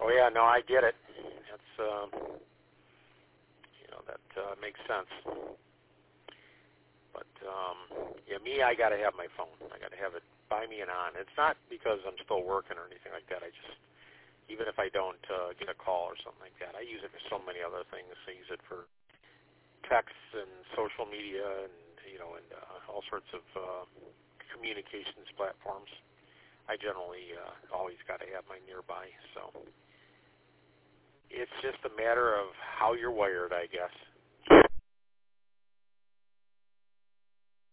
Oh yeah, no, I get it. That's that makes sense. But yeah, me, I got to have my phone. I got to have it by me and on. It's not because I'm still working or anything like that. I just, even if I don't get a call or something like that, I use it for so many other things. I use it for texts and social media and all sorts of communications platforms. I generally always got to have mine nearby. So it's just a matter of how you're wired, I guess.